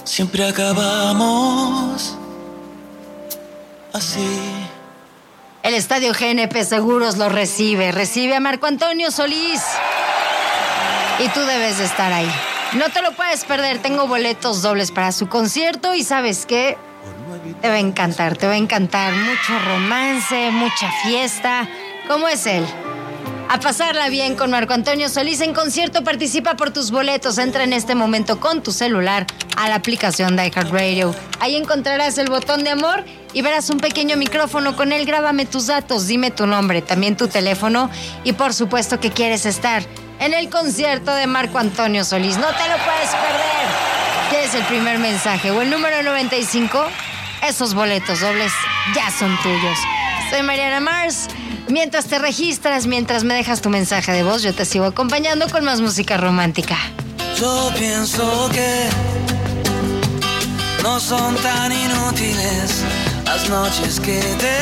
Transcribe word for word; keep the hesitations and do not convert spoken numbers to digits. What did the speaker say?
Siempre acabamos así. El Estadio G N P Seguros lo recibe. Recibe a Marco Antonio Solís. Y tú debes de estar ahí. No te lo puedes perder. Tengo boletos dobles para su concierto. Y ¿sabes qué? Te va a encantar, te va a encantar. Mucho romance, mucha fiesta. ¿Cómo es él? A pasarla bien con Marco Antonio Solís en concierto. Participa por tus boletos. Entra en este momento con tu celular a la aplicación de iHeartRadio. Ahí encontrarás el botón de amor y verás un pequeño micrófono. Con él grábame tus datos, dime tu nombre, también tu teléfono y por supuesto que quieres estar en el concierto de Marco Antonio Solís. No te lo puedes perder. ¿Quieres el primer mensaje o el número noventa y cinco? Esos boletos dobles ya son tuyos. Soy Mariana Mars. Mientras te registras, mientras me dejas tu mensaje de voz, yo te sigo acompañando con más música romántica. Yo pienso que no son tan inútiles las noches que te